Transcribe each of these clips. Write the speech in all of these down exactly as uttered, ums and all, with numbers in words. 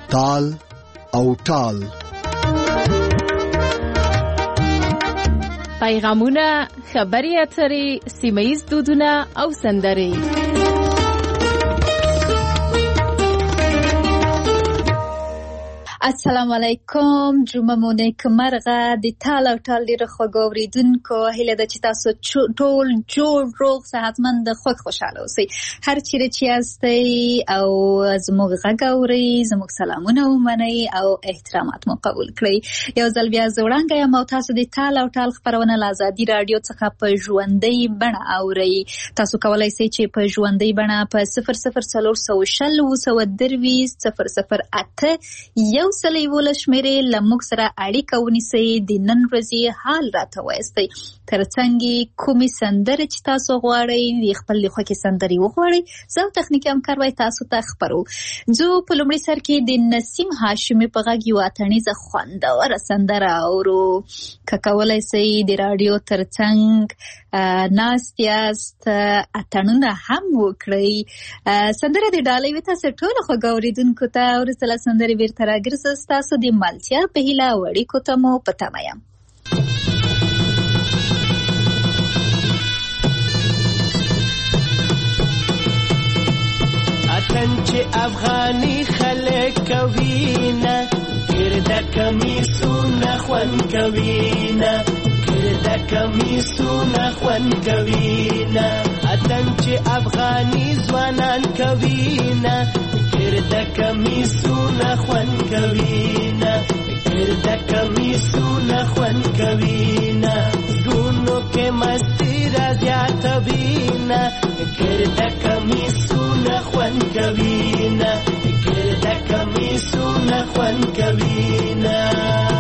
تال او ټال. پیغامونه، خبري اترې، سیمه‌ییز دودونه او سندرې. السلام علیکم، جمعه مو نیکمرغه. د تال او ټال ډېر خوږ اورېدونکو، هیله ده چې تاسو ټول جوړ روغ صحتمند خوږ خوشاله اوسئ. هر چیرې چې یاستئ او زموږ غږ اورئ، زموږ سلامونه ومنئ او احترامات مو قبول کړئ. یو ځل بیا زه وړانګه یم او تاسو د تال او ټال خپرونه له ازادي راډیو څخه په ژوندۍ بڼه اورئ. تاسو کولی شئ چې په ژوندۍ بڼه په صفر صفر څلور سوه شل اووه سوه درویشت صفر صفر اته یو سلی وله شمیرې له موږ سره اړیکه ونیسئ، د نن ورځې حال راته وایستئ. ترڅنګ کومې سندرې چې تاسو غواړئ، د خپل د خوښې سندرې وغواړئ، زه او تخنیکي همکار به تاسو ته خپرو. زه په لومړي سر کې د نسیم هاشمي په غږ یوه اتڼیزه خوندوره سندره اورو. که کولی شئ د راډیو ترڅنګ ناست یاست، اتڼونه هم وکړئ. سندره د ډالۍ وي تاسو ټولو خوږ اورېدونکو ته. وروسته له سندرې بیرته راګرځم ستاسو د ملتیا په هیله او اړیکو ته مو په تمه یم. اتن چې افغاني خلک کوي نه، ګرده کمیسونه خوند کوي نه، ګرده کمیسونه خوند کوي نه. اتن چې افغاني ځوانان کوي نه، ګرده کمیسونه خوند کوي نه، ګرده کمیسونه خوند کوي نه. زړونو کې مستی را زیاتوي نه، ګرده کمیسونه خوند کوي نه، ګرده کمیسونه خوند کوي نه.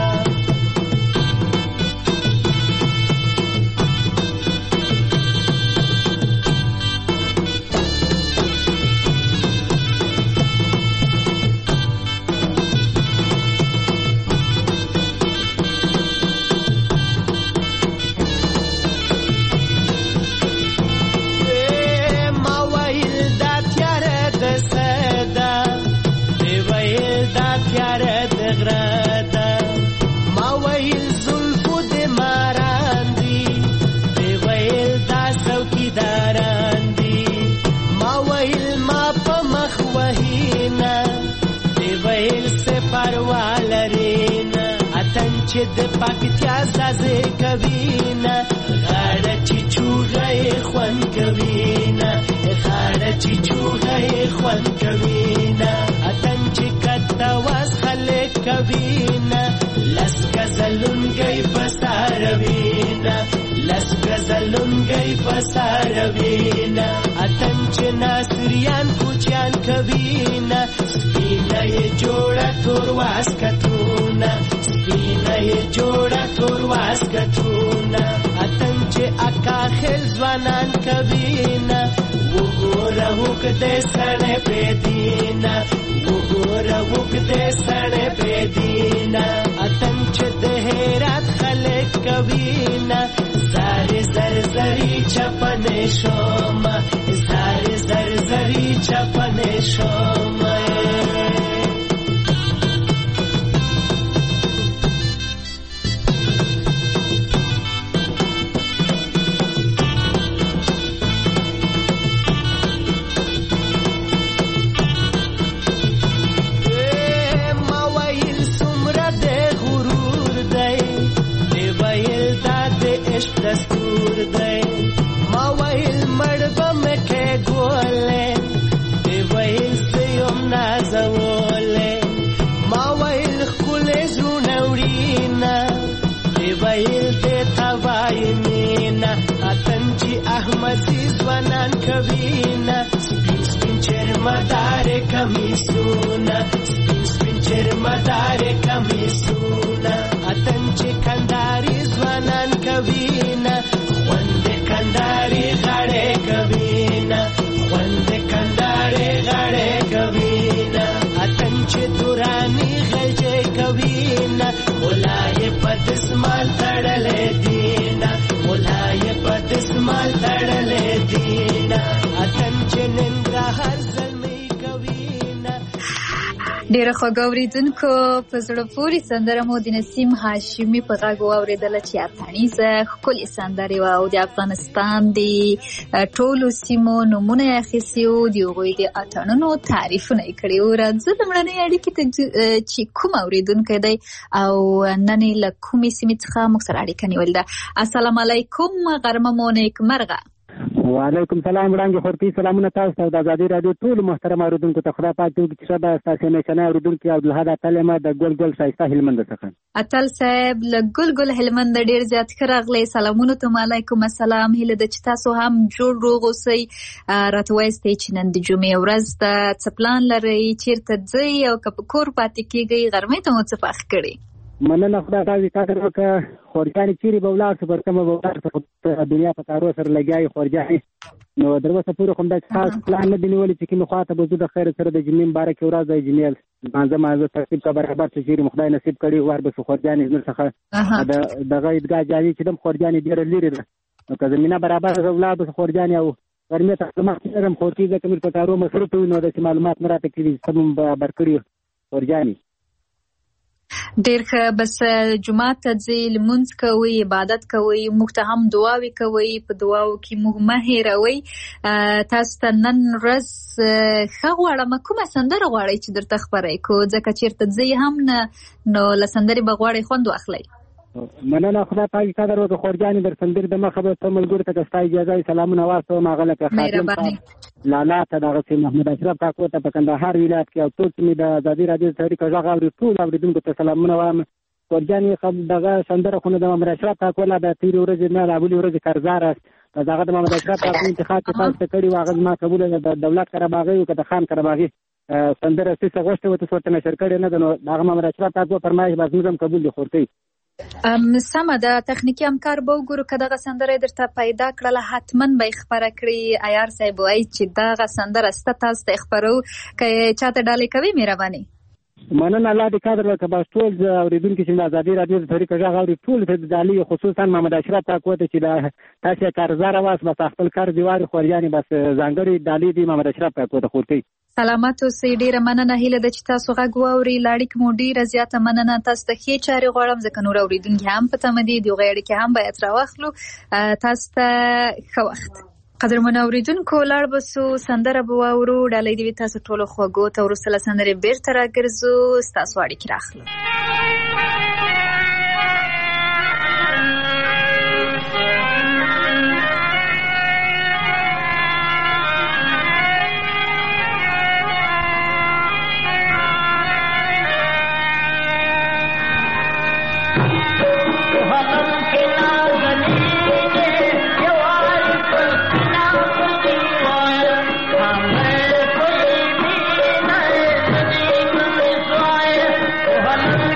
چې د پکتیا زازې کوي نه، غاړه چې چوغه یې خوند کوي نه، غاړه چې چوغه یې خوند کوي نه. اتن چې کته واس خلک کوي نه، لس ګزلونګی په ساروي نه، لس ګزلونګی په ساروي نه. اتن چې ناصریان کوچیان کوي نه، سپینه یې جوړه تور واسکتونه، سپینه یې جوړه تور واسکتونه. اتن چې اکا خیل ځوانان کوي نه، وګوره وګدې سړی پرېدي نه، وګوره وګدې سړی پرېدي نه. اتن چې د هرات خلک کوي نه، زارې زر زرې چپنې شومه، زارې زر زرې چپنې شومه. دستور دی ما ویل مړ به مې کېږولې، دی ویل زه یم نازولې، ما ویل ښکلې زړونه وړینه، دی ویل دې ته وایي مینه. اتن چې احمدي ځوانان کوي نه، سپین سپین چرمدارې کمیسونه، سپین سپین چرمدارې کمیسونه. اتن چې کنداري ځوانان کوي نه، خوند کنداري غاړې کوي نه، خوند کنداري غاړې کوي نه. اتن چې دوراني غلجې کوي نه، مولا یې په دسمال تړلې دي نه، مولا یې په دسمال تړلې دي نه. اتن چې ننګرهار زلمي کوي نه. ډیره خوږه اوریدونکو په زړه پورې سندره مو د نسیم هاشمي په غږ واورېدله چې اتڼیزه ښکلې سندرې وه او د افغانستان د ټولو سیمو نومونه یې اخیستي وو، د هغوی د اتڼونو تعریفونه یې کړي وو. راځه لومړنۍ اړیکې ته چې کوم اوریدونکی دی او نن یې له کومې سیمې څخه موږ سره اړیکه نیولې ده. السلام علیکم، غرمه مو نیکمرغه. وعلیکم سلام وړاندې خورتي سلامونه تاسو ته د ازادي رادیو ټول محترم اوریدونکو ته خدای پاک دې وکړي چې دا ستاسو میشنه اوریدونکو عبدالحد اتل ما د ګل ګل شایسته هلمند څخه. اتل صاحب له ګل ګل هلمند ډیر زیات ښه راغلی. سلامونه ته. وعلیکم السلام. هیله ده چې تاسو هم جوړ روغ اوسئ. راته وایستئ چې نن د جمعې ورځ ده، څه پلان لرئ، چیرته ځئ او که په کور پاتې کیږئ؟ غرمې ته مو څه پخ کړي؟ مننه خدای تاسو ته وکړه. خورجانې چیرې به ولاړ شو، پر کومه به ولاړ شو، په دنیا په کارو سره لګیا یې خورجانې. نو در اوسه پورې خو همداسې خاص پلان نه دی نیولی چې کومې خوا ته به ځو. د خیر سره د جمعې مبارکې ورځ د جمعې لمانځه مانځه ترتیب که برابر شو، چیرې مو خدای نصیب کړي ور به شو خورجانې زموږ څخه د دغه عیدګاه جامې چې دم خورجانې ډېره لرې ده. نو که زمینه برابر شو ولاړ به شو خورجانې او غرمې ته معلومات لرم خورتي ځکه موږ په کارو مصروف وي، نو داسې معلومات نه راته کړي څه مو برابر کړي خورجانې. ډیر ښه. بس جمعه ته ځئ، لمونځ کوئ، عبادت کوئ، موږ ته هم دعاوې کوئ، په دعاو کې موږ مه هېروئ. تاسو ته نن ورځ ښه غواړم. کومه سندره غواړئ چې درته خپره یې کړو؟ ځکه چېرته ځئ هم نه، نو له سندرې به غواړئ خوند واخلئ. مننه خدای پاک قدر وکړه خورجانې. در سندرې د مخه به ته ملګرو ته که ستا اجازه وي سلامونه واستوم. هغه لکه خادم صاحب، لالا ته، دغسې محمد اشرف کاکو ته په کندهار ولایت کې او ټول چې مې د ازادي رادیو تحریک غږ اوري ټول اورېدونکو ته سلامونه وایم. خورجانې دغه سندره خو نه د محمد اشرف کاکو نه د تېرې ورځې نه د اولې ورځې قرضدار است. دغه د محمد اشرف کاکو انتخاب چې تاسو ته کړي وو هغه زما قبوله ده. د دولت قرهباغي و که د خان قرهباغي سندره څه غوښتې وه تاسو ورته نشر کړې نه ده، نو د هغه محمد اشرف کاکو فرمایش به زموږ هم قبول دي خورتۍ. سمه ده. تخنیکي همکار به وګورو که دغه سندره درته پیدا کړله حتما به یې خپره کړي. عیار صاحب وایي چې دغه سندره سته، تاسو ته یې خپرو. که چاته ډالۍ کوي مهرباني. مننه الله دې قدر وکړه. بس ټول اورېدونکي چې د ازادي رادیو د تحریک غږ اوري ټول ته د ډالۍ، خصوصا محمد اشرف کاکو ته چې تاسو یې قرضداره واست، بس خپل قرض یې واري خورجانې، بس ځانګړې ډالۍ دي محمد اشرف کاکو ته خورتۍ. سلامت اوسئ. ډیره مننه. هیله ده چې تاسو غږ واورئ. له اړیکې مو ډیره زیاته مننه. تاسو ته ښې چارې غواړم ځکه نور اورېدونکي هم په تمه دي، د هغوی اړیکې هم باید راواخلو. تاسو ته ښه وخت. قدرمنو اورېدونکو لاړ به سو، سندره به واورو. ډالۍ دې وي تاسو ټولو خوږو ته. وروسته له سندرې بېرته راګرځو، ستاسو اړیکې راخلو. One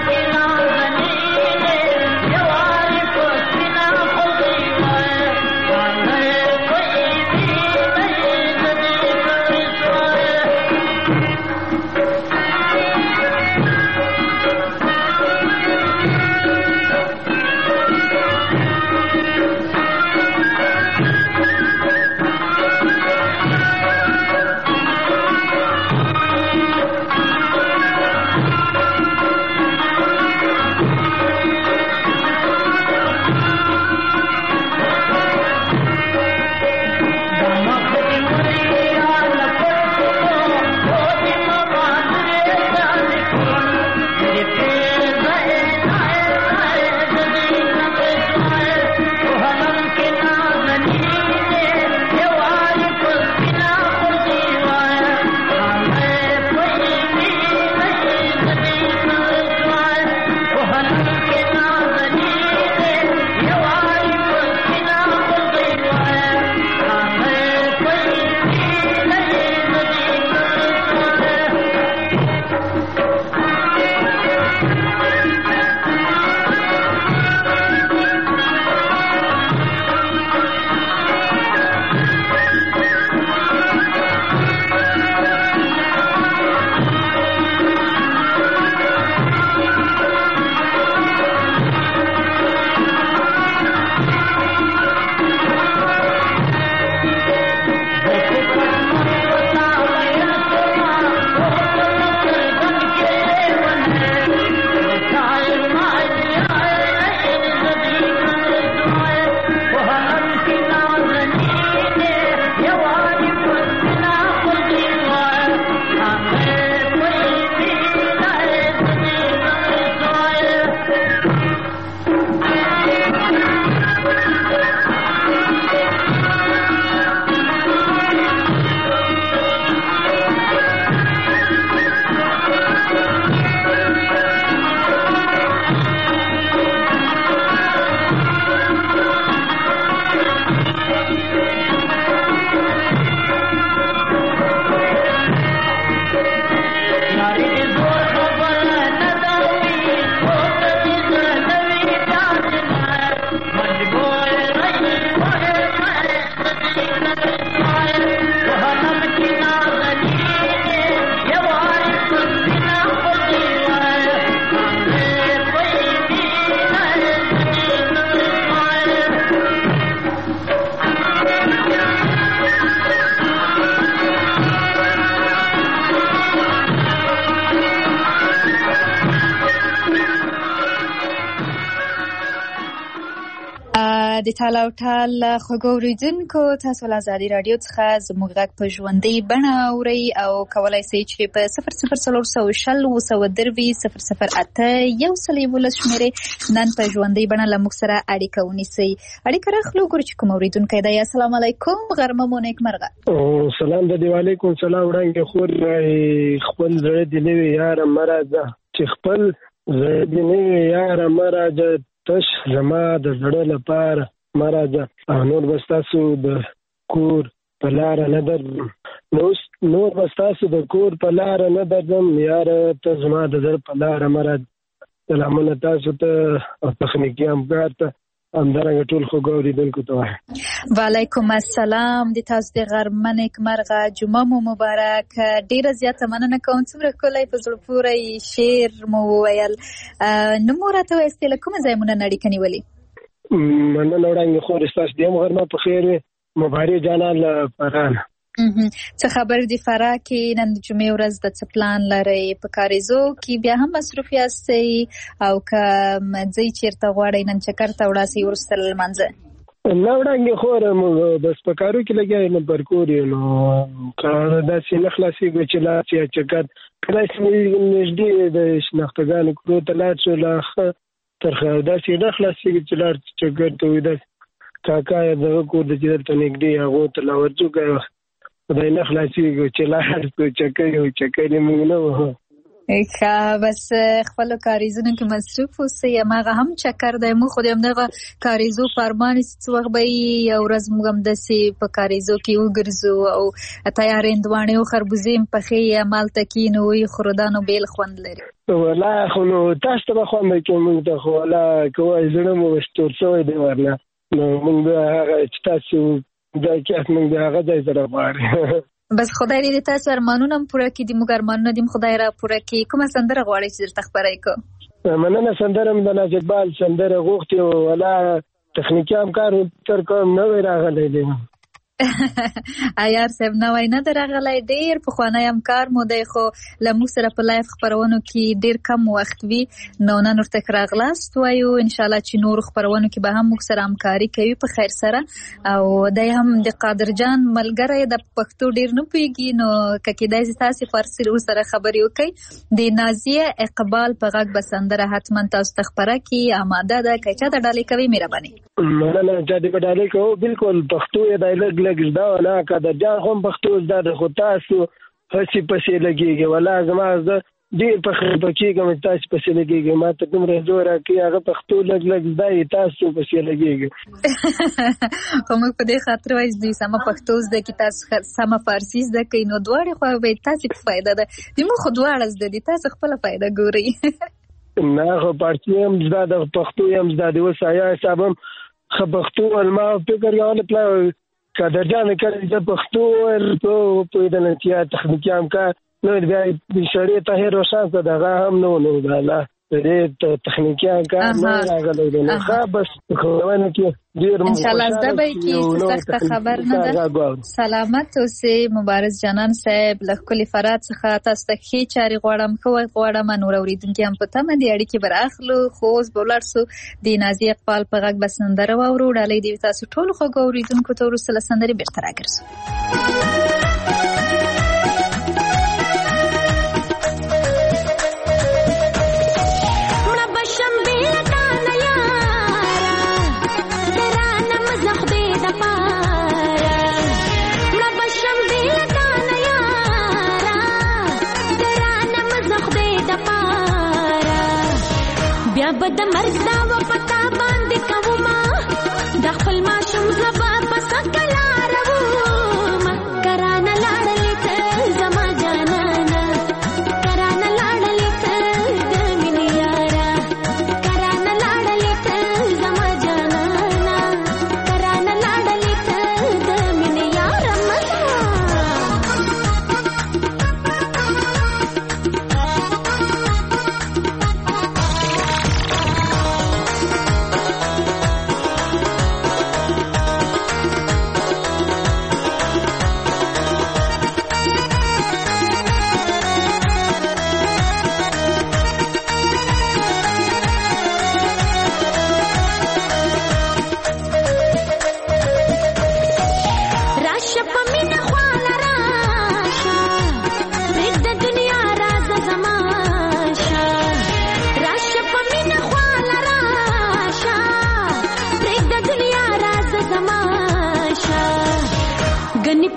د ټال او ټال خوږو اوریدونکو تاسو له ازادي رادیو څخه زموږ غږ په ژوندۍ بڼه اورئ او کولای شئ چې په صفر صفر څلور سوه شل اووه سوه دروي صفر صفر اته یو سل یولس شمېرې نن په ژوندۍ بڼه له موږ سره اړیکه ونیسئ. اړیکه راخلو ګورو چې کوم اوریدونکی دی. السلام علیکم، غرمه مو نیکمرغه. سلام د دی وعلیکم سلام. وړاندې خور خپل زړه دی نوی یاره مراځه چې خپل زړه دی نوی یاره مراځه تش زما د زړه لپاره مراځه او نور بس تاسو د کور په لاره نه درځم نور بس تاسو د کور په لاره نه درځم یاره ته زما د زړه په لاره مراځه. سلامونه تاسو ته او تخنیکي همکار ته همدارنګه ټول خوږو اوریدونکو ته وایم. وعلیکم السلام. د تاسو د غرمه نیکمرغه، جمعه مو مبارک. ډیره زیاته مننه کوم څومره ښکلی په زړه پورې شعر مو وویل. نو مو راته وایاستې له کومه ځای مو نن اړیکه نیولې؟ مننه وړاندې خور ستاسو د هم غرمه په خیر وي. مبارک جانان له فراه. څه خبر دی فراه کې نن د جمعې ورځ د څه پلان لرئ؟ په کاریزو کې بیا هم مصروف یاستئ او که ځئ چېرته غواړئ نن چکر ته وړاسئ وروسته له لمانځه؟ نه وړاندې خوره موږ بس په کارو کې لګیا یو نه پر کور یو نو که داسې نه خلاصېږو چې لاړ شي یا چکر کله چې نږدې د شناختګانو کورو ته لاړ شو لا ښه تر داسې نه خلاصېږي چې لاړ چکر ته وي داسې کاکا یا دغه کور د چې دلته نږدې هغو ته لا ورځو که خدای نه خلاصېږو چې لاړ شو چکر یو چکر یې موږ نه وهو. ښه بس خپلو کاریزونو کې مصروف اوسئ. هماغه هم چکر دی. موږ خو د همدغه کاریزو په ارمان چې څه وخت به یو ورځ موږ همداسې په کاریزو کې وګرځو او تیارې هندواڼې او خربوزې هم پخې همالته کښېنو ویې دا نو بېل خوند لري. والله خو نو تاسو ته به خوند کوي، موږ ته خو والله که وایي زړه مو تور شوی دی ورنه نو موږ به هغه چې تاسو ځای کې موږ د هغه ځای سره غواړو. بس خدای دې تاسو ارمانونه هم پوره کړي. موږ ارمانونه دې خدای را پوره کړي. کومه سندره غواړئ چې درته خپره کړو؟ مننه. سندره مې د ناز اقبال سندره غوښتې وه. والله تخنیکي همکار تر کوم نوی راغلی دی. عیار صاحب نوی نه دی راغلی، ډېر پخوانی همکار مو دی خو له موږ سره په لایف خپرونو کې ډېر کم وخت وي نو نن ورته ښه راغلاست وایو. انشاءالله چې نورو خپرونو کې به هم موږ سره همکاري کوي په خیر سره. او دی هم د قادر جان ملګری د پښتو ډېر نه پوهېږي نو که کېدای شي تاسې فارسي ورسره خبرې وکړئ. د نازیه اقبال په غږ به سندره حتما تاسو ته خپره کړي. آماده ده که چا ته ډالۍ کوئ مهرباني؟ مننه. چا دې په ډالۍ کوو بلکل پښتو یې دی لږ لږ زده نه که د جان هم پښتو زده ده خو تاسو هسې پسې لګېږي. والله زما زه ډېر پخې کېږم چې تاسو پسې لګېږي. ما ته دومره زور راکوي هغه پښتو لږ لږ زده یې تاسو پسې لګېږي. خو موږ په دې خاطر وایو چې دوی سمه پښتو زده کړي تاسو سمه فارسي زده کړئ نو دواړې خوا به تاسې په فایده ده. د موږ خو دواړه زده دي، تاسو خپله فایده ګورئ. نه خو فارسي هم زده ده پښتو هم زده ده. اوس آیا حساب هم ښه پښتو ما فکر کولی پلا قادر جان کله چې پښتو په پوهېدل چې تخنیکي همکار نو بیا بشری طاهر روشن څه دغه هم نو نو دا لا دې تخنیکي همکار نه راغلی دی نو ښه بس خوونه کې ډېر انشاءالله زده به یې کړي څه سخته خبر نه ده. سلامت اوسئ مبارز جانان صاحب. له ښکلي فراد څخه تاسو ته ښې چارې غواړم، ښه وخت غواړم. نور اورېدونکي هم په تمه دي اړیکې به راخلو خو اوس به ولاړ سو د نازیې اقبال په غږ به سندره واورو. ډالۍ دې تاسو ټولو خوږو اورېدونکو ته وروسته له سندرې بېرته راګرځو. بد مرګ دا و پتا باندې کوما د خپل ماشوم زبا پس کلا روما کرانه لاړلې ته زما جانانا کرانه لاړلې ته د مینې یارا کرانه لاړلې ته زما جانانا کرانه لاړلې ته د مینې یارا مزه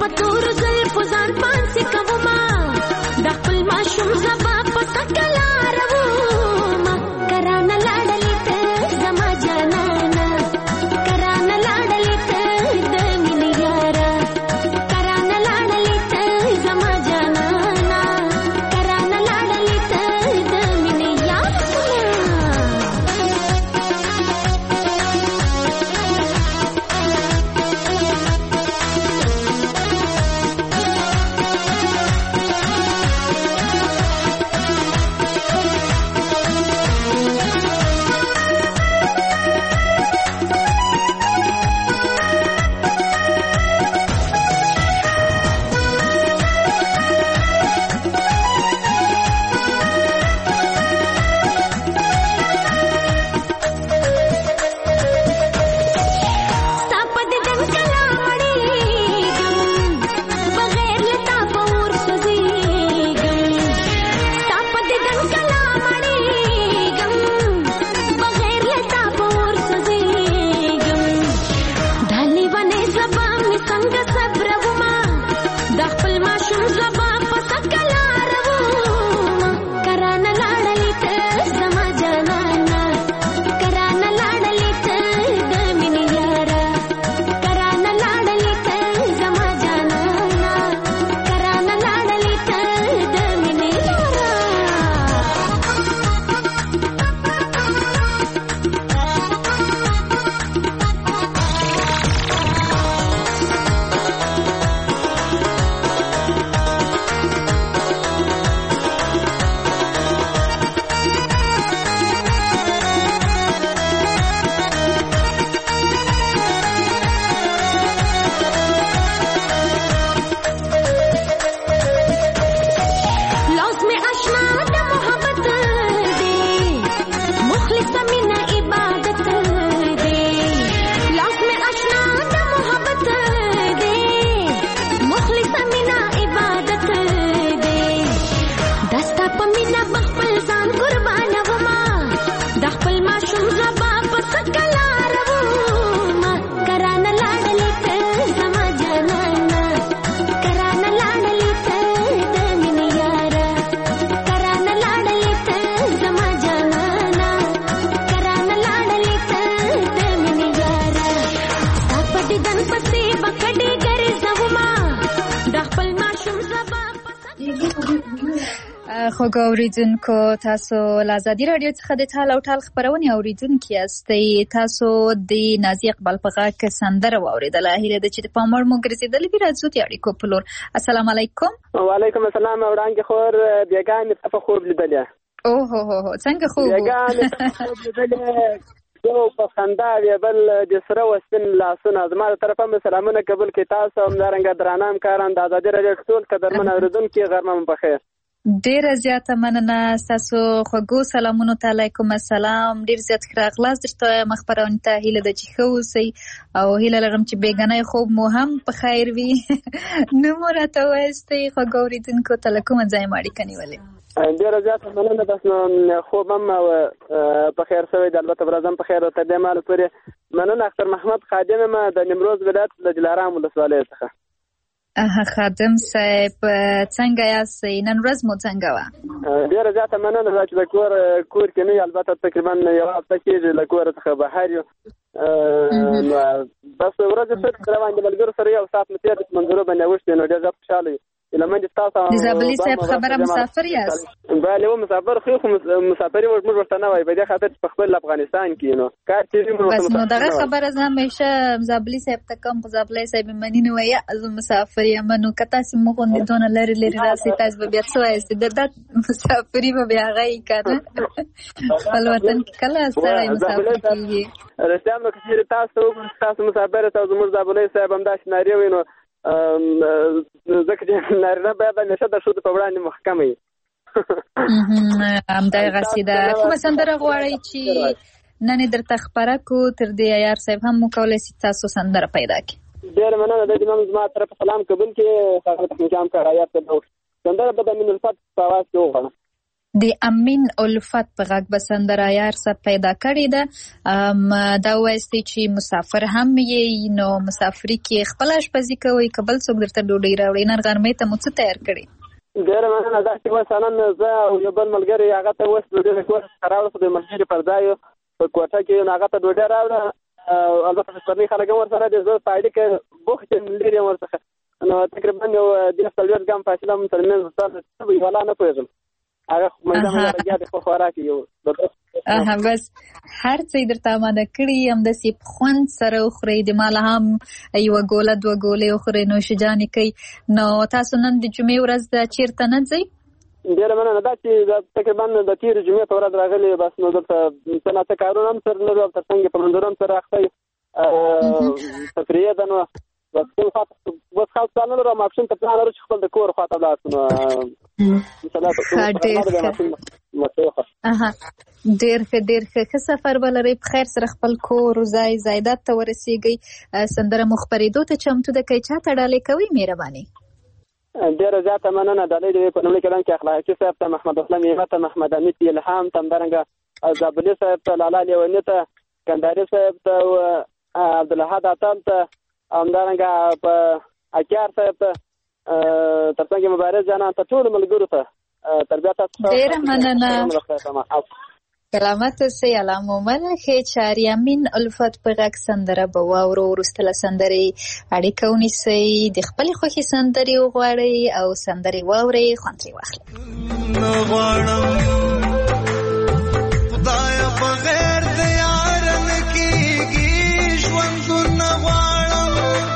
پتور زلف ځان پانسي کوما د خپل ماشوم زبا په سکلارو ما کرانه لاړلې ته زما جانانا کرانه لاړلې ته د مینې یارا کرانه لاړلې ته زما جانانا کرانه لاړلې ته د مینې یارا خوږ اوریدونکو تاسو له ازادي راډیو څخه د ټال او ټال خبرونه اوریدونکي یاستئ. تاسو د نازي اقبال په غږ کې سندره واوریدله. هیله ده چې د پاموړ مو ګرځېدلې وي. راځو د اړیکو په لور. السلام علیکم. وعلیکم السلام. وړاندې خور بیګانې په خوب لیدلې. او هو هو څنګه خوب بیګانې په خوب لیدلې. یو په خندا وی بل د سره وسن لاسونه زما تر طرفه سلامونه قبول کې. تاسو هم دارنګ درانام کاران د ازادي راډیو ټول قدرمن اوریدونکو غرمه بخیر. ډیره زیاته مننه تاسو خوږو سلامونو ته. علیکم السلام. ډیر زیات خراغلاس درته مخبرونه ته هیله د چې خو سي او هیله لرم چې بیگانه خوب مو هم په خیر وي. نو مرته وستي خوږو اوریدونکو ته کوم ځای ماړي کنيولې. ډیره زیاته مننه. بس نو خوب هم په خیر سوی د البته برازم په خیر او ته د مال پورې مننه. اختر محمد خادم ما د نیمروز ولایت د دلارام ولسوالۍ څخه. اه خادم صاحب څنګه یاست؟ نن ورځ مو څنګه وه؟ ډیره زیاته مننه چې د کور کور کې نه البته تقریبا یو هفته کېږي له کور څخه بهر یو. بس ورځ څه روان دي ملګرو سره یو ساعت مې تېر منظور باندې وشته نو ډېر خوشاله یم. لمن دي تاسو زابلی صاحب خبره مسافر یاست؟ بله و مسافر خو مسافر موږ ورته نه وای په دې خاطر په خپل افغانستان کې نو کار چې موږ بس نو دغه خبره زه همیشه زابلی صاحب ته کوم. زابلی صاحب منی نو یا از مسافر یم نو کته سم مخ نه دون لری لری راسي تاسو به بیا څه وایست د مسافری به بیا غي کنه خپل وطن کې کله سره مسافر کیږي. رښتیا نو چې تاسو تاسو مسافر تاسو موږ زابلی صاحب هم دا شناریو وینو ځکه چې نارینه باید همیشه د ښځو په وړاندې محکمه وي. همدغه قصیده کومه سندره غواړئ چې نن درته خبره کو تر دې عیار صاحب هم مو کولی شي تاسو سندره پیدا کړئ؟ ډېره مننه. د امام زما طرف سلام قبول کړي. ښاغلی تخنیکي همکار عیار صاحب سندره به د مین الفت په اواز کې وغواړم. د امین الفت په غږ به سندره یار صاحب پیدا کړې ده. دا وایي چې مسافر هم یې، نو مسافري کې خپل اشپزي کوئ که بل څوک درته ډوډۍ راوړي؟ نن غرمې ته مو څه تیار کړي؟ ډېره مننه. دا چې مثلا زه او یو بل ملګری هغه ته اوس ډوډۍ د کور څخه راوړه، خو د ملګري پر ځای په کوټه کې هغه ته ډوډۍ راوړه. البته پسرلي خلک هم ورسره دي، زه په اړیکه بوخت یم لرې یم ورڅخه، نو تقریبا یو دېرش څلوېښت ګام فاصله مو تر منځ ستا یې والا نه پوهېږم. هغه منځه منځه لګیا دی، خو خوراک یو بس هر څه یې درته اماده کړي، همداسې په خوند سره وخورئ. د ماله هم یوه ګوله دوه ګولې وخورئ، نوشجانې کوئ. نو تاسو نن د جمعې ورځ ده چېرته نه ځئ؟ ډېره مننه. دا چې تقریبا د تېرې جمعې په ورځ راغلي، بس نو دلته څه ناڅه کارونه هم سره لرو او تر څنګ په منظور هم سره اخته یو تفریح ده. نو بس کوم خواته بس خاص پلان نه لرو، ماپښین ته پلان لرو چې خپل د کور خواته ولاړ شو. نو ډېر ښه ډېر ښه ښه سفر به لرئ، په خیر سره خپل کور ځای زایدات ته ورسېږئ. سندره مو خپرېدو ته چمتو ده که چا ته ډالۍ کوئ؟ مهرباني. ډېره زیاته مننه. ډالۍ د په لومړي کلام کې اخلاقي صاحب ته، محمد اسلام یمه ته، محمد حمید الهام ته، همدارنګه زابلي صاحب ته، لالا لیوني ته، کندهاري صاحب ته، عبدالحد اتل ته، همدارنګه په اکیار صاحب ته، تر څنګ مبارز جانان ته، ټولو ملګرو ته تربیه تاسو. ډېره مننه. سلامت اوسئ. الله مو منه. ښې چارې. امین الفت په غږ سندره به واورو. وروسته له سندرې اړیکه ونیسئ، د خپلې خوښې سندرې وغواړئ او سندرې واورئ، خوند ترې واخلئ. خدایه بغیر د یار نه کېږي ژوندون نه غواړم،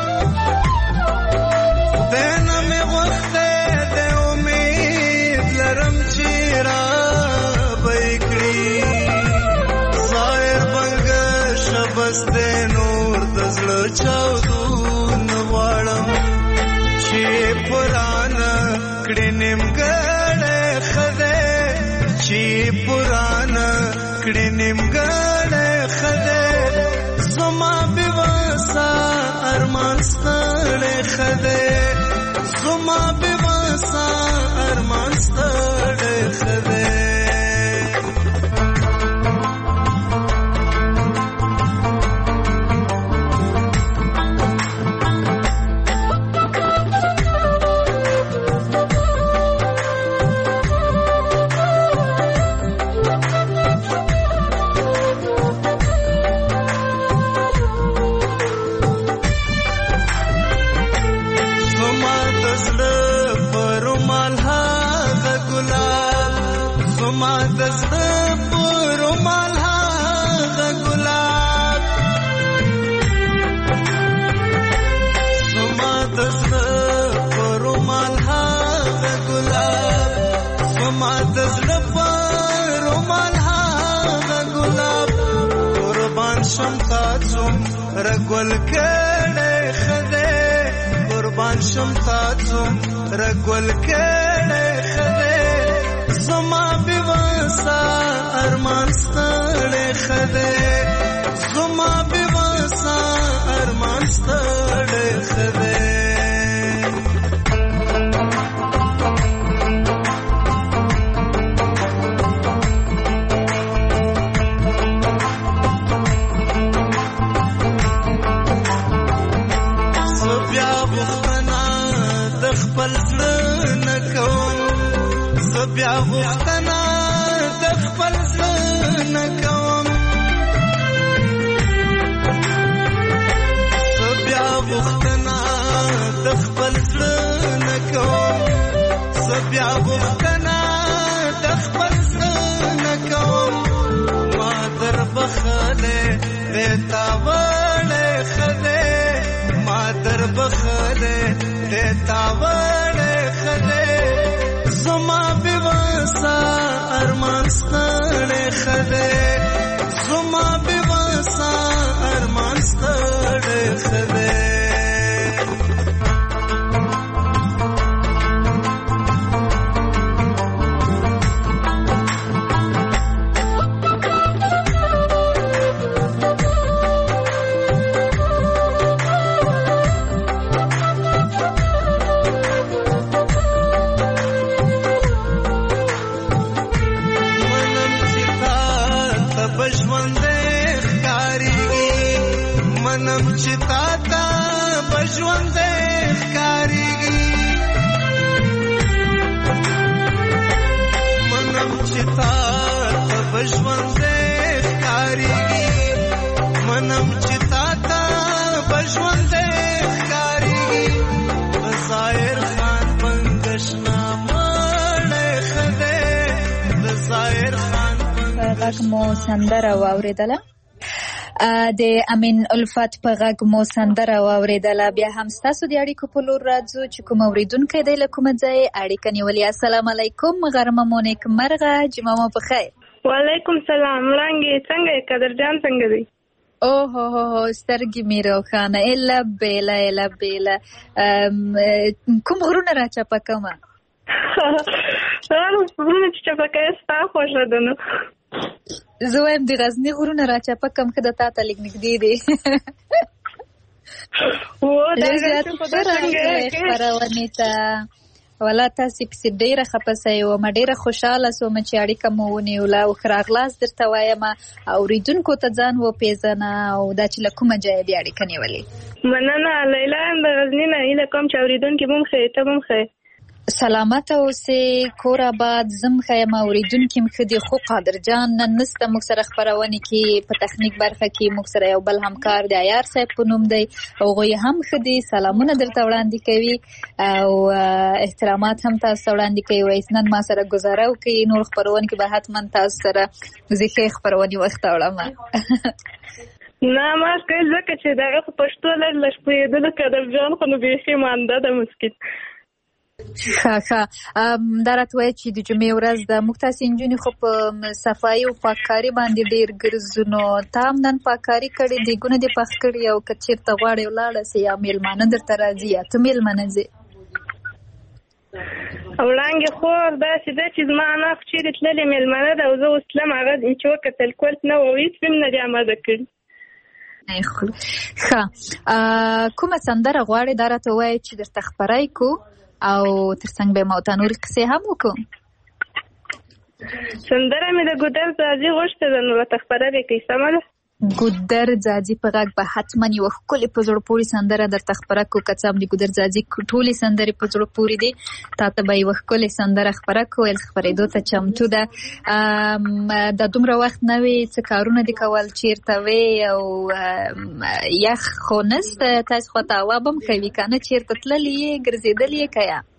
خدای نه مې غوښتی د امید لرم چې را به یې کړي ظاهر بنګه شبس دی نور د زړه چاودون غواړم چې پرانه کړي نیمګړی ښه دی، چې پرانه کړي نیمګړی ښه دی، زما بېوسه ارمان ستړی ښه دی، زما بېوسه ارمان ستړی ښه دی. رګول کړه خدای قربان شم تاسو رګول کړه خدای زما بېوسه ارمان ستړی خدای زما بېوسه ارمان ستړی خدای. بیا غوښتنه د خپل زړه نه کوم زه بیا غوښتنه د خپل زړه نه کوم زه بیا غوښتنه د خپل زړه نه کوم ما در بخلې دیتا وړې خدای ما در بخلې دیتا وړې خدای زما بېوسه ارمان ستړی خدای زما بېوسه ارمان ستړی خدای. په غږ مو سندره واوریدله د امین الفت په غږ مو سندره واوریدله. بیا هم ستاسو د اړیکو په لور راځو چې کوم اوریدونکی دی له کومه ځای اړیکه نیولې. السلام علیکم، غرمه مو نیکمرغه، جمعه مو په خیر. وعلیکم سلام. وړانګې څنګه یې؟ قدرجان څنګه دی؟ اوه هو هو سترګې مې روښانه اله بیله اله بیله. کوم غرونه راچپه کومه؟ غرونه چې چپه کوې ستا خوښه ده نو. زه وایم د غزني غرونه راچپه کوم ښه د تا ته لږ نږدې دی. خپرونې ته ولا تاسې پسې ډېره خفه سوې ومه، ډېره خوشحاله سومه چې اړیکه مو ونیوله او ښه راغلاست درته وایم. اورېدونکو ته ځان وپېژنه او دا چې له کومه ځایه دې اړیکه نیولې. مننه لیلا، یم د غزني نه. هیله کوم چې اورېدونکي به هم ښه یې، ته به هم ښه یې. سلامته اوسې، کور آباد، زه هم ښه یم، اورېدونکي هم ښه دي. خو قادرجان نن نسته موږ سره خپرونې کې، په تخنیک برخه کې موږ سره یو بل همکار دی عیار صاحب په نوم دی، هغوی هم ښه دي، سلامونه درته وړاندې کوي او احترامات هم تاسو ته وړاندې کوي. وایي نن ما سره ګزاره وکړي، نور خپرونې کې به حتما تاسو سره زه ښې خپرونې وخته وړم. نه ما کوي ځکه چې دغه خو پښتو لږ لږ پوهېدلو قدرجان خو نو بیخي مانده ده مسکین. ښه ښه دا راته وایه چې د جمعې ورځ ده، موږ تاسې نجونې خو په صفایي او پاککاري باندې ډېر ګرځو، نو تا هم نن پاککاري کړې، دیګونه دې پاک کړي او که چېرته غواړې ولاړه سې یا مېلمانه درته راځي یا ته مېلمانه ځې؟ وړانګې خور داسې ده چې زما انا خو چېرې تللې مېلمانه ده او زه اوس تلم، هغه چې وکتل کولت نه وه، هېڅ هم نه دي اماده کړي. ښه کومه سندره غواړې دا راته ووایه چې درته خپره یې کړو او تر څنګ به ما ته نورې قصې هم وکړو. سندره مې د ګودر ځاځي غوښته ده، نو راته خپره دې کړي. سمه ده؟ ګودر ځاځي په غږ به حتما یوه ښکلې په زړه پورې سندره درته خپره کړو. که څه هم د ګودر ځاځي ټولې سندرې په زړه پورې دي، تا ته به یوه ښکلې سندره خپره کړو. ویل خپرېدو ته چمتو ده. دا دومره وخت نه وي، څه کارونه دې کول، چېرته وې او یخ خو نسته، تاسې خوا ته هوا به هم کوي که نه؟ چېرته تللې یې ګرځېدلې یې که یا؟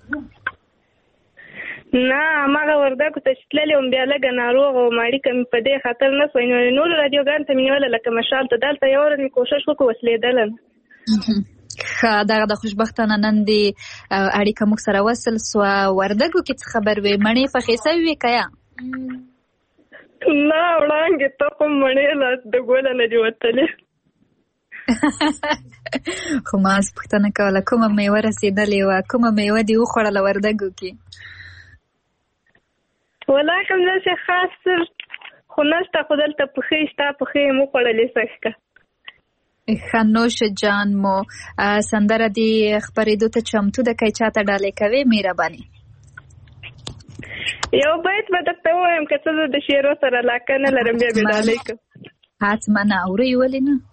نه هماغه وردګو ته چې تللې وم بیا لږه ناروغه وم، اړیکه مې په دې خطر نه سوی، نو نورو رادیوګانو ته مې نیوله لکه مشال ته. دلته یوه ورځ مې کوښښ وکړو وسلېدله نه. ښه دغه د خوشبختانه نن دې اړیکه موږ سره وصل سوه. وردګو کې څه خبر وې؟ مڼې پخې سوي وې که یا؟ نه وړانګې ته خو مڼې لا د ګوله نه دي وتلې. خو ما اوس پوښتنه کوله کومه میوه رسېدلې وه، کومه میوه دې وخوړله وردګو کې؟ ولا کوم داسې خاص خو نشته، خو دلته پښې شته، پښې یې مو خوړلې سږ. ښه نوشه جان مو سندره دې خپرېدو ته چمتو ده، که یې چا ته ډالۍ کوې مهرباني؟ یو بیت به درته ووایم که څه زه د شعرو سره علاقه نه لرم بیا به ډالۍ کړم. حتما اورئ، ولې نه؟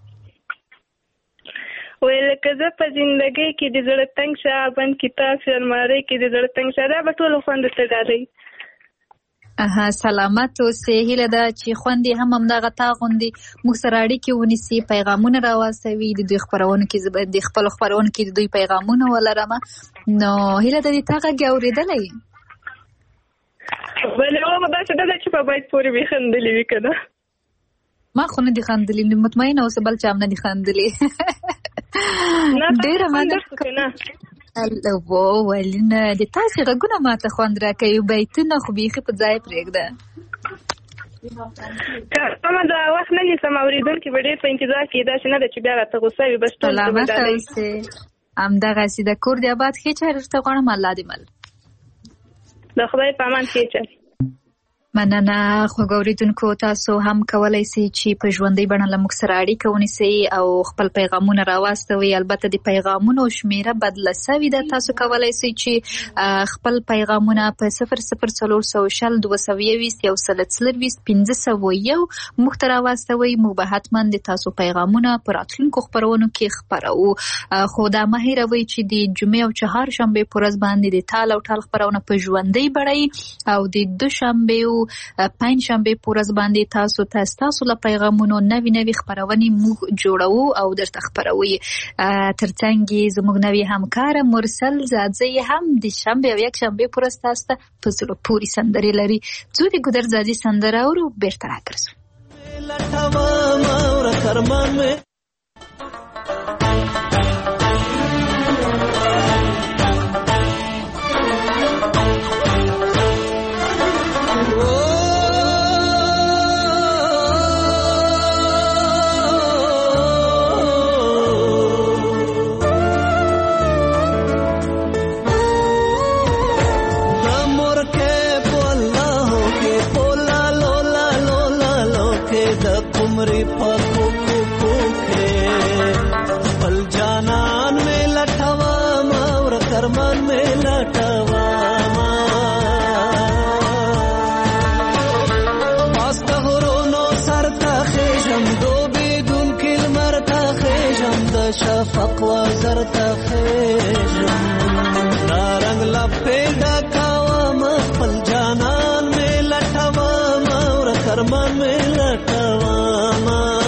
ویل که زه په زندګۍ کې د زړه تنګ شه، بند کتاب شه المارۍ کې د زړه تنګ شه، دا به ټولو خوند ته ډالۍ. اها سلامت اوسې. هیله ده چې خوندې هم همدغه تا غوندې موږ سره اړیکې ونیسي، پیغامونه راواستوي، د دوی خپرونو کې د خپلو خپرونو کې د دوی پیغامونه ولرم. نو هیله ده د تا غږ یې اورېدلی؟ بلې هغه داسې ده چې په بیت پورې مې خندلې وي که نه؟ ما خو نه دي خندلې، مطمئنه اوسه بل چا هم نه دي خندلې. ډېره مننه. ولې نه د تاسې غږونه ما ته خوند راکوي، بیتونه خو بیخي په ځای پرېږده. که سمه ده وخت نه نیسم، اورېدونکي به ډېر په انتظار کې، داسې نه ده چې بیا راته غوسه وي. بس ټول سلامت اوسې. همدغسې د کور د آباد ښې چارې درته غواړم، الله دې مل. د خدای په امان ښې چارې. مننه. خوږ اورېدونکو تاسو هم کولی سئ چې په ژوندۍ بڼه له موږ سره اړیکه ونیسئ او خپل پیغامونه راواستوئ. البته د پیغامونو شمېره بدله سوې ده، تاسو کولی سئ چې خپل پیغامونه په صفر صفر څلور سوه شل دوه سوه یوویشت یو سل څلرویشت پنځه سوه یو موږ ته راواستوئ. موږ به حتما د تاسو پیغامونه په راتلونکو خپرونو کې خپروو. خو دا مه هېروئ چې د جمعې او چهارشنبې په ورځ باندې د تال او ټال خپرونه په ژوندۍ بڼه او د دوشنبې پنځ شنبه په ورځ باندې تاسو ته تاسو له پیغامونو نوي نوي خبرونه موږ جوړو او درته خبروي. ترڅنګ زموږ نوي همکار مرسل زادزی هم د شنبه او یک شنبه په ورځ تاسو ته په زړه پورې سندرې لري. زه د ګودر زادزی سندره اورو بیرته راګرځم. شفق وزر تخیجم نارنگ لپیدا کاوام خپل جانان می لټوام اور کرمان می لټوام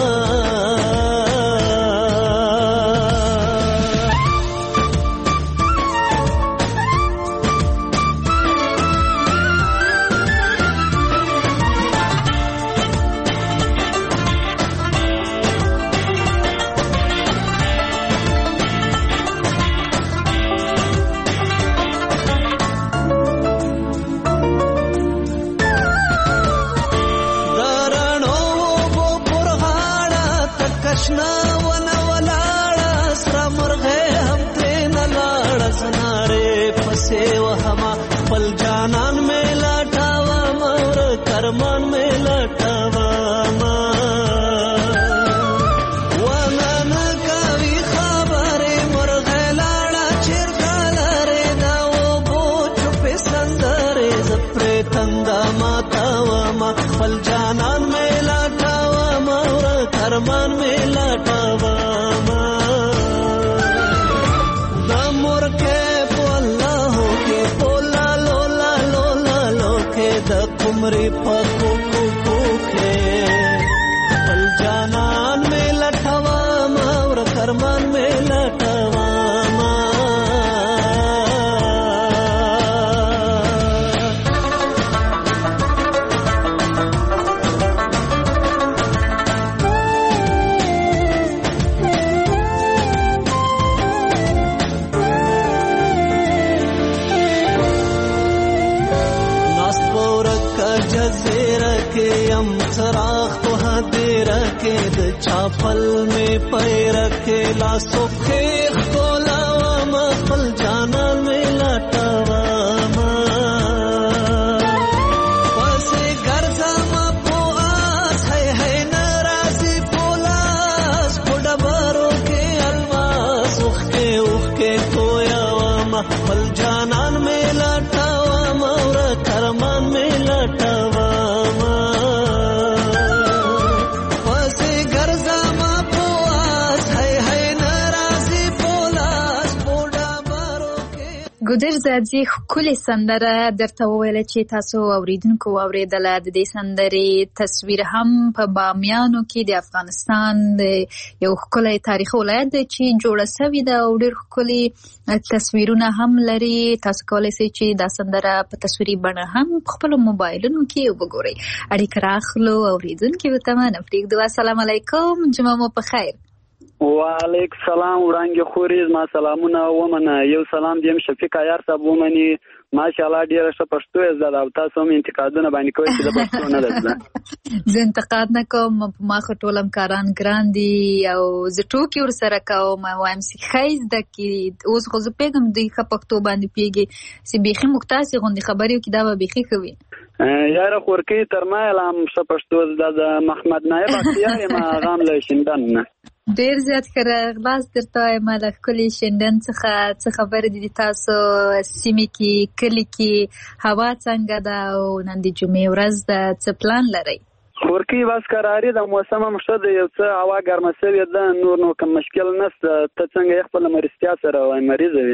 ارمان میں لٹاواما دمور کے پولا ہو کے پولا لولا لولا لو کے دکمری پکو کو کے پل جانان میں لٹاواما اور کرمان میں لٹاواما سراخ تو ہدے رکھے د چاپل میں پیر رکھے لا سوکھے کو لاوام پل جانا میں لٹاوام پسے گرزاما پو آس ہے ہے نرازی پولاس پوڑا بارو کے الماس اخ کے اخ کے کویاوام پل جانان میں لٹاوام اور کرمان میں لٹاوام ګودر زادزی ښکلې سندره درته وویله چې تاسو اوریدونکو اوریدله. د دې سندرې تصویر هم په بامیانو کې د افغانستان د یو ښکلی تاریخي ولایت دی چې جوړه سوې ده او ډېر ښکلي تصویرونه هم لري. تاسو کولی شئ چې دا سندره په تصویري بڼه هم په خپلو موبایلونو کې وګورئ. اړیکه راخلو اوریدونکي ته نه پرېږدو. السلام علیکم، جمعه مو په خیر. وعلیکم سلام وړانګې خورې، ما سلامونه ومنه. یو سلام دیم شفیق عیار صاحب ومني. ماشاءالله ډېره ښه پښتو یې زده ده او تاسو هم انتقادونه باندې کوئ چې د پښتو نه ده زده. زه انتقاد نه کوم، په ما خو ټول همکاران ګران دي او زه ټوکې ورسره کوم، وایم چې ښه زده کړي. اوس خو زه پوهېږم دوی ښه پښتو باندې پوهېږي چې بیخي موږ تاسې غوندې خبرې وکړي دا به بیخي ښه وي. یاره خورکۍ تر ما یې لا هم ښه پښتو زده ده. محمد نایب اختیار یم، هغه هم له شینډن نه. ډېر زیات ښه راغلاست درته وایم. له ښکلي شینډن څخه څه خبرې دي تاسو سیمې کې، کلي کې هوا څنګه ده او نن د جمعې ورځ ده، څه پلان لرئ؟ خورکۍ بس کراري ده، موسم هم ښه دی، یو څه هوا ګرمه سوې ده، نور نو کوم مشکل نشته. ته څنګه یې خپله مریضتیا سره وایي؟ مریضه وې؟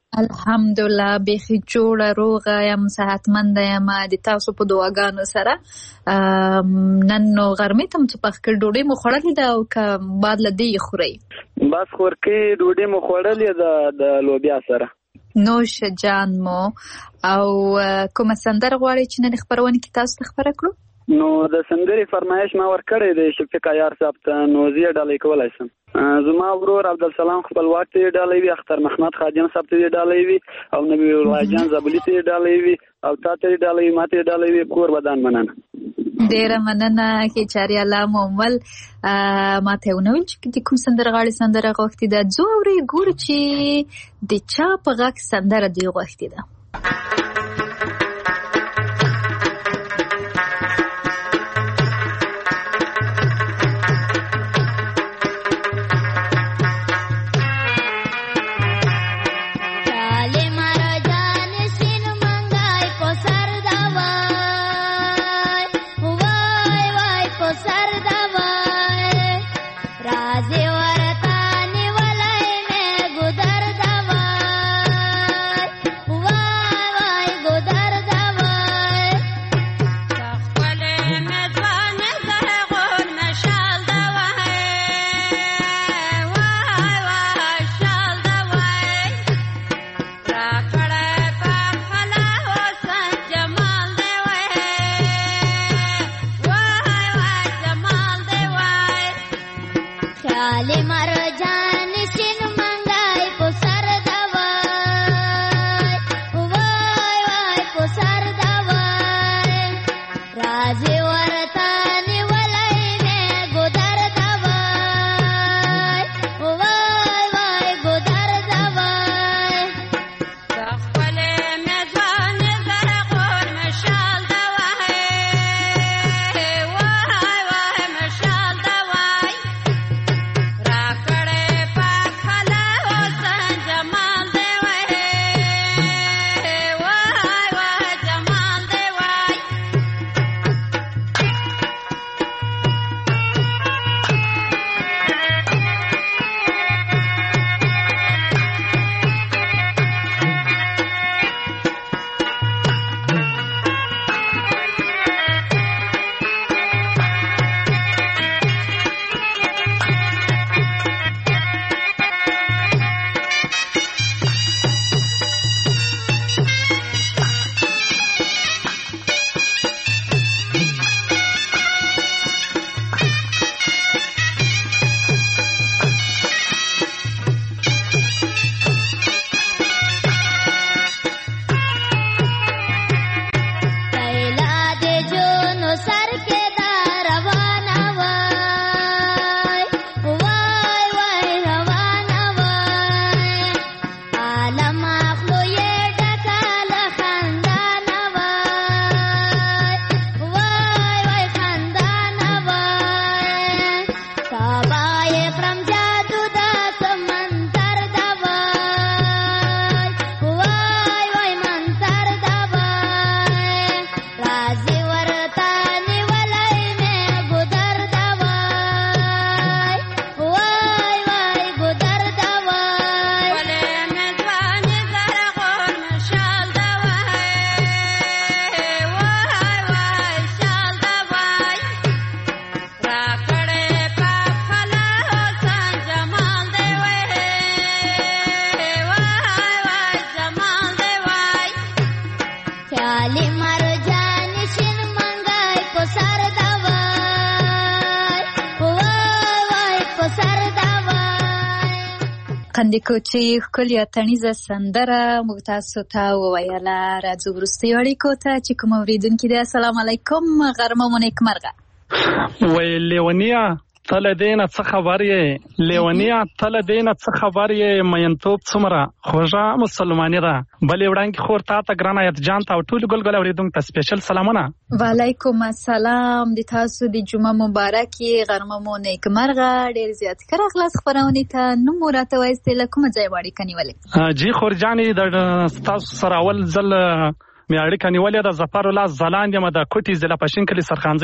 الحمدلله بیخي جوړه روغه یم صحتمنده یم د تاسو په دعاګانو سره. نن نو غرمې ته څه پخ کړ ډوډۍ مو خوړلې ده او که بعد له دې خورئ؟ بس خورکې ډوډۍ مو خوړلې ده د لوبیا سره. نوش جان مو. او کومه سندره غواړئ چې نن خپرونه کې تاسو ته خبره کړو؟ نو د سندرې فرمایش ما ورکړی دی شفیق عیار صاحب ته، نو زه ډالۍ کولی شم. زما ورور عبدالسلام خپلواک ته یې ډالۍ وي، اختر محمد خادم صاحب ته یې ډالۍ وي، او نبی الله جان زابلي ته یې ډالۍ وي، او تا ته یې ډالۍ وي، ما ته یې ډالۍ وي. کور بدان مننه. ډیره مننه کې چاري الله مومل. ما ته ونویل چې د کوم سندرغاړي سندره غوښتې ده. زوري ګور چې د چا په غږ سندره دی غوښتې ده. قندې کوچي ښکلې اتڼیزه سندره موږ تاسو ته وویله. راځو وروستیو اړیکو ته چې کوم اورېدونکي دی. السلام علیکم، غرمه مو نیکمرغه. وی لیونیا ته له دې نه څه خبر یې؟ لیونیا ته له دې نه څه خبر یې؟ مینتوب څومره خوږه مسلماني ده. بلې وړاندې خور تا ته ګرانه ایت جان ته او ټولو ګلګل اورېدونکو ته سپیشل سلامونه. وعلیکم السلام. د تاسو د جمعه مبارک یې، غرمه مو نیکمرغه. ډېر زیات ښه راغلاست خپرونې ته. نوم مو راته وایستې، له کومه ځایه مو اړیکه نیولې؟ جی خور جانې د ستاسو سره اول ځل مې اړیکه نیولې ده. ظفر الله ځلاند یم د کوټي ضلع پښین کلي سرخانځي نه.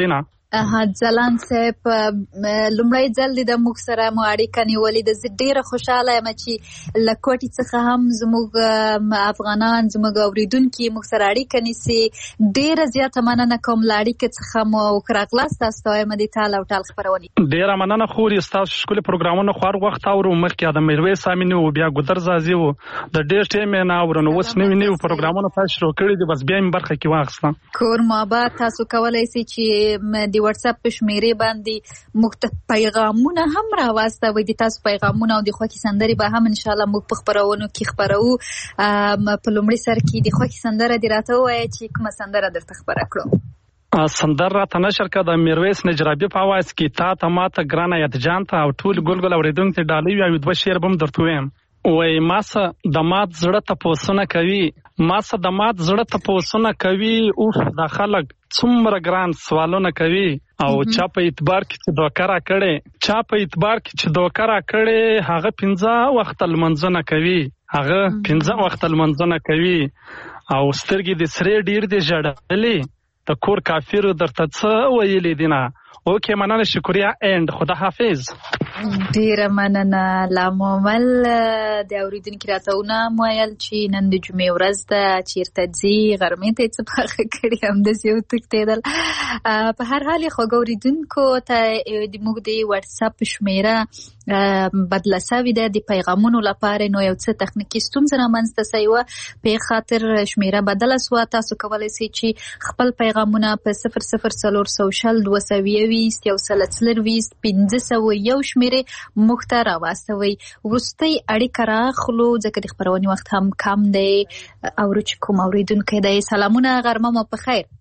ځلان صاحب لومړی ځل د موږ سره مو اړیکه نیولې ده. زه ډېره خوشحاله یم چې له کوټې څخه هم زموږ افغانان زموږ اورېدونکي موږ سره اړیکه نیسي. ډېره زیاته مننه کوم له اړیکې څخه مو راغلاست. تاسو ته وایم د ټال او ټال خپرونې ډېره مننه خورې. ستاسو ښکلي پروګرامونه خو هر وخت اورو. مخکې د میرویس امیني و بیا ګودر زازي و د ډېر ټایم یې نه اورو. نو اوس نوي نوي پروګرامونه تاسو شروع کړي دي بس بیا مې برخه کې واخیستم. کور ماباد تاسو کولی سئ چې د واتساپ په شمیرې باندې موږ پیغامونه هم راواستوئ. د تاسو پیغامونه او د خوښې سندرې به هم انشاءالله موږ په خپرونو کې خپروو. په لومړي سر کې د خوښې سندره دې راته ووایه چې کومه سندره درته خپره کړو. سندر راته نشر کړه د میرویس نجرابي په اواز کې تا ته ماته ګرانه یاد جان ته او ټول ګل ګل اورېدونکو ته ډالۍ وي او دوه شعر به هم درته ووایم. وای ماسه د مات زړه تپوسونه کوي ماسه د مات زړه تپوسونه کوي اوف دا خلک څومره ګران سوالونه کوي او چا په اعتبار کې چې دوکه را کړې چا په اعتبار کې چې دوکه را کړې هغه پنځه وخت لمنځونه کوي هغه پنځه وخت لمنځونه کوي او سترګې د سرې ډیر دي ژړلې د کور کافرو درته څه ویلې دي نه. اوکې مننه شکریه اینډ خدا حافظ. ډیره مننه. لامومل د اوریدونکو راته ونه ویل چې نن د جمعې ورځ ده چیرته ځي غرمې ته څه پخه کړي همداسې وتښتېدل. په هر حال خوږ اوریدونکو ته د موږ د واتساپ شمیره بدله سوې ده د پیغامونو لپاره. نو یو څه تخنیکي ستونزه رامنځته سوې وه په خاطر شمیره بدله سوه. تاسو کولی سئ چې خپل پیغامونه په صفر صفر څلور سوه شل دوه سوه یوویشت یو سل څلرویشت پنځه سوه یو شمیرې موږ ته راواستوئ. وروستۍ اړیکه راخلو ځکه د خپرونې وخت هم کم دی. اورو چې کوم اورېدونکی دی. سلامونه غرمه مو په خیر.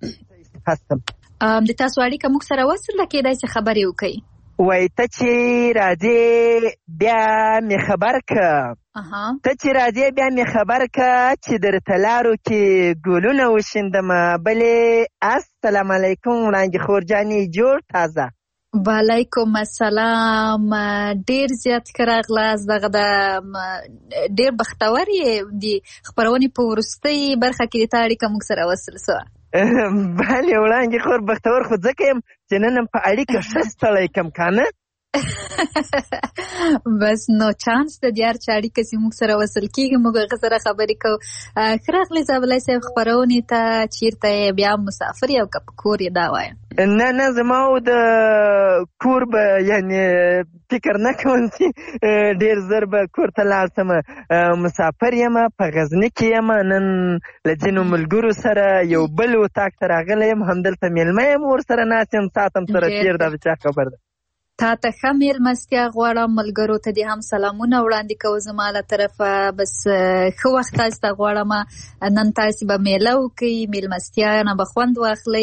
د تاسو اړیکه موږ سره وصل ده کېدای چې خبرې وکړئ. وای ته چې راځې بیا مې خبر که ته چې راځې بیا مې خبر که چې درته لارو کې ګلونه وشیندمه. بلې السلام علیکم وړانګې خور جانې جوړ تازه. وعلیکم السلام. ډیر زیات ښه راغلاست. دغه د ډیر بختور یې د خپرونې په وروستۍ برخه کې د تا اړیکه موږ سره وصل سوه. بلې وړانګې خور بختور خو ځکه یم چې نن هم په اړیکه ښه ستړی کم که بس نو چانس د دې هر چا اړیکه چې موږ سره وصل کېږي موږ هغه سره خبرې کوو. ښه راغلی زابلی صاحب خپرونې ته. چېرته یې بیا مسافر یې او که په کور یې دا وایم؟ نه نه زما او د کور به یعنې فکر نه کوم چې ډېر زر به کور ته لاړ شم. مسافر یم په غزني کې یم. نن له ځینو ملګرو سره یو بل اتاق ته راغلی یم. همدلته میلمه یم ورسره ناست یم ساعت هم سره تېر دا د چا خبر ده. تا ته ښه میلمستیا غواړم. ملګرو ته دې هم سلامونه وړاندې کوو زما له طرفه. بس ښه وخت تاسو ته غواړم. نن تاسې به میله وکړئ میلمستیا نه به خوند واخلئ.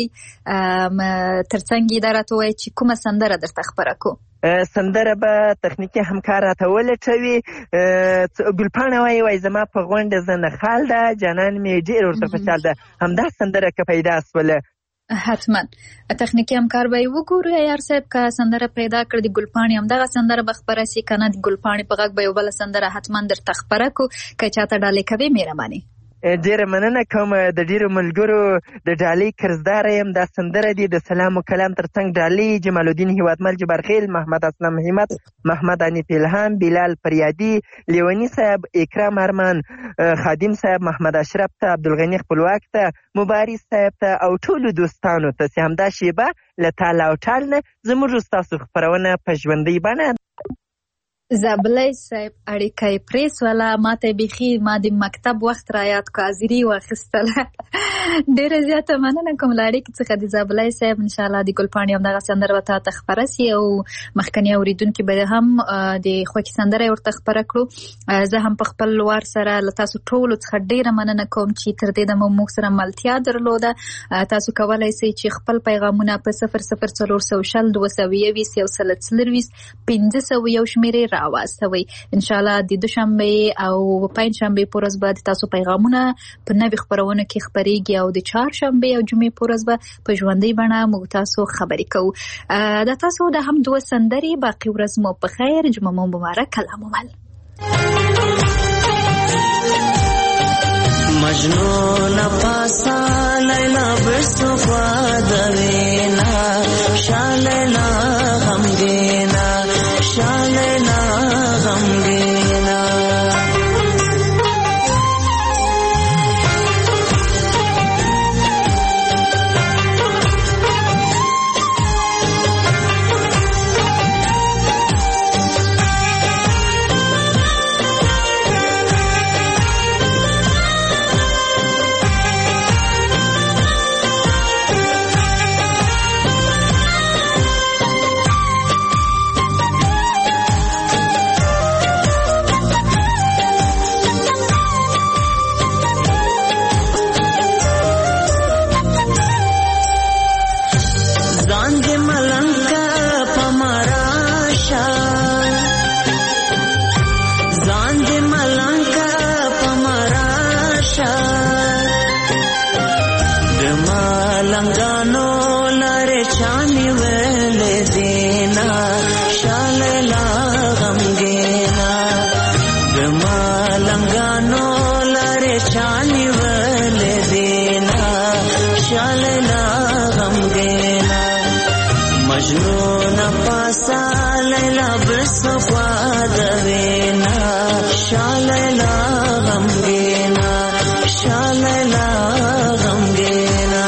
تر څنګ یې دا راته ووایه چې کومه سندره درته خپره کړو. سندره به تخنیکي همکار راته ولټوي. ګلپاڼه وایي وایي زما په غونډه زه نخال ده جانان مې ډېر ورته خوشحال ده. همدا سندره که پیدا سوله حتما تخنیکي همکار به یې وګورو. عیار صاحب که سندره پیدا کړ د ګلپاڼې همدغه سندره به خپره سي که نه د ګلپاڼې په غږ به یو بله سندره حتما درته خپره کړو. که چاته ډالۍ کوې مهرباني. ډیره مننه کوم. د ډیرو ملګرو د ډالۍ قرضداره یم. دا سندره دی د سلام و کلام تر څنګ ډالۍ جمال الدین هیوادمل جبارخیل محمد اسلم همت محمد انیف الهام بلال فریادي لیونی صاحب اکرام ارمان خادم صاحب محمد اشرف ته عبدالغنی خپلواک ته مبارز صاحب ته او ټولو دوستانو ته چې همدا شیبه له تال او ټال نه زموږ ستاسو خپرونه په ژوندۍ بڼه. زابلی صاحب اړیکه یې پرېسوله. ما ته بیخي ما د مکتب وخت را یاد کړو. حاضري یې واخیستله. ډېره زیاته مننه کوم له اړیکې څخه د زابلی صاحب. انشاءالله د ګلپاڼې همدغه سندره به تا ته خپره سي او مخکني اورېدونکي به هم د خوښې سندره یې ورته خپره کړو. زه هم په خپل وار سره له تاسو ټولو څخه ډېره مننه کوم چې تر دې دمه موږ سره ملتیا درلوده. تاسو کولی سئ چې خپل پیغامونه په صفر صفر څلور سوه شل دوه سوه یوویشت یو سل څلرویشت پنځه سوه یو شمېرې واستوي. ان شاء الله د دوشنبه او پنځشنبه په ورځ به تاسو پیغامونه په نوي خبرونه کې خبريږي او د چهارشنبه او جمعې په ورځ به په ژوندۍ بڼه موږ تاسو خبرې کوو. دا تاسو د هم دوه سندري باقي ورځ مو په خیر. جمعه مو مبارک. کلام مل مجنون پاسا لیلا برسو خوا دوینا مالنګانو لارې چاني ولې دینا شاللا غمګینا د مالنګانو لارې چاني ولې دینا شاللا غمګینا مجنون پاسا لیلا برسوا دوینا شاللا غمګینا شاللا غمګینا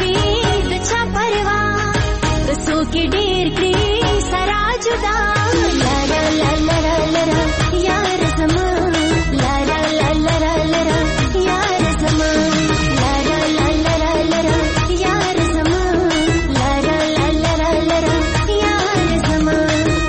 وي د چا پروا رسو کې ډېر کړي سرا جدا لا لا لا لا لا یار زما لا لا لا لا لا یار زما لا لا لا لا لا یار زما لا لا لا لا لا یار زما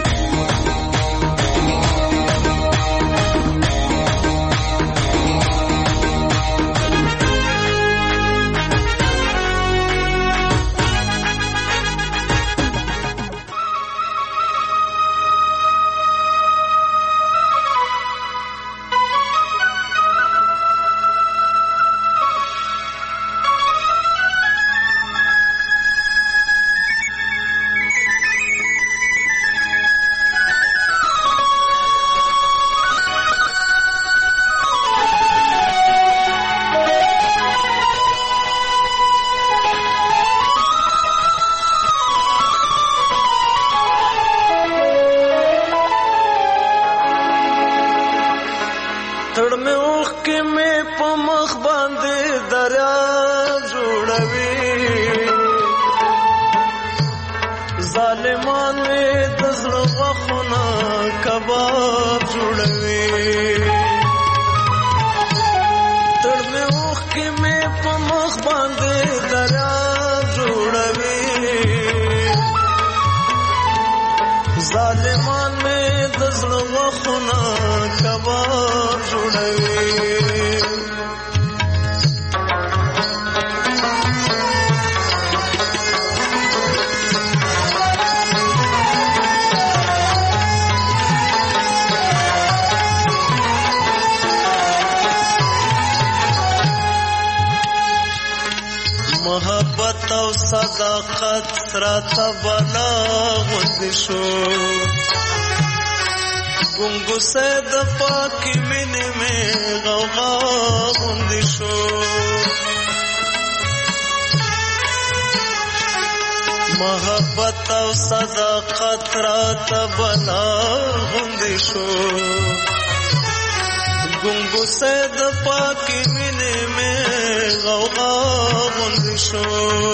محبت او صداقت راته بلا غوندې شو ګونګوسه د پاکې مینې مې غوغا غوندې شو محبت او صداقت راته بلا غوندې شو ګونګوسه د پاکې مینې مې غوغا غوندې شو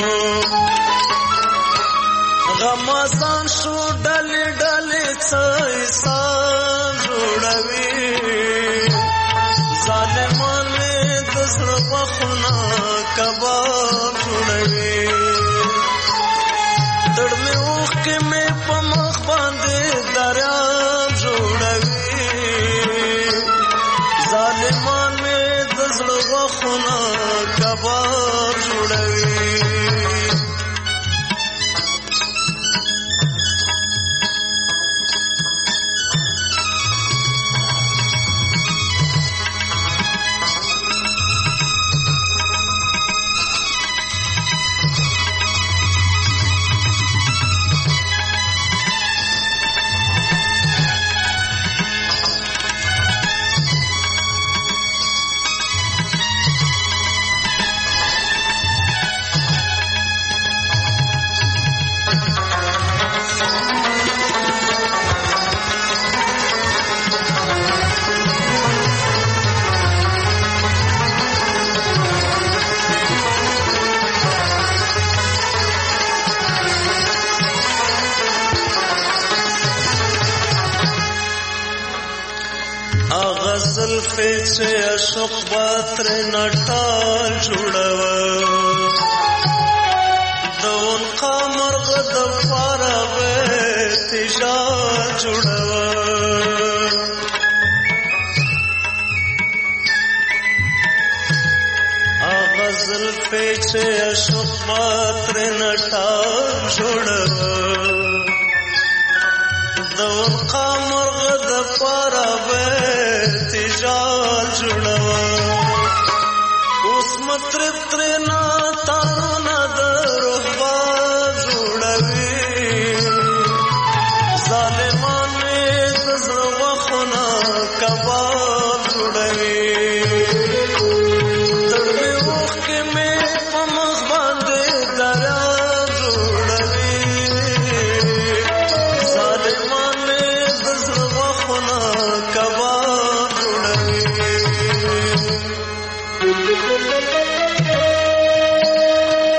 غمازان شو ډلې ډلې څه احسان جوړوي ظالمان مې د زړه وخونه کباب جوړوي دړ مې اوښکې مې په مخ باندې دریاب جوړوي ظالمان مې د زړه وخونه کباب جوړوي زلفې چې عشق به ترې نټال جوړوه د ولقا مرغه دپاره به تجال جوړوه هغه زلفې چې عشق به ترې نټال جوړوه د ولقا مرغه دپاره به تجال جوړوه اوس مطرب ترېنه تارونه د روحبار جوړوي ظالمان مې د زړه وخونه کباب جوړوي دړ مې اوښکې مې په مخ باندې دریاب جوړوي ظالمان مې د زړه وخونه کباب جوړوي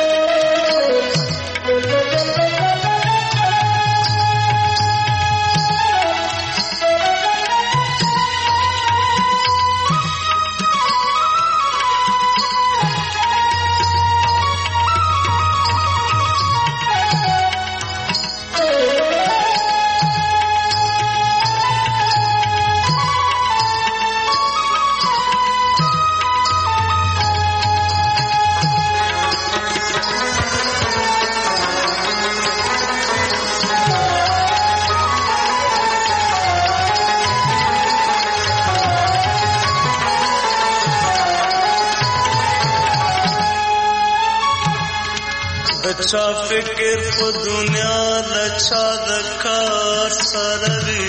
چا فکر په دنیا د چا د کار سره وي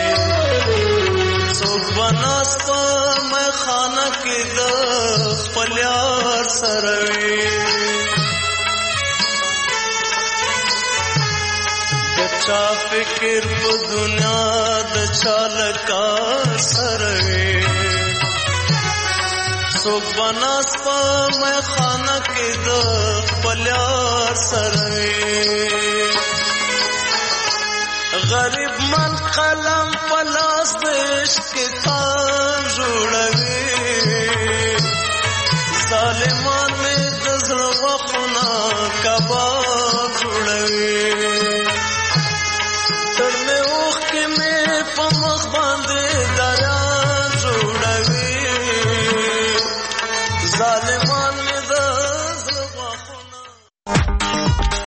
څوک به ناست په میخانه کې د خپل یار سره وي د چا فکر په دنیا د چا د کار سره وي څوک به ناست په میخانه کې د خپل یار سره وي غریب من قلم په لاس د عشق کتاب جوړوي ظالمان مې د زړه غوښونه کباب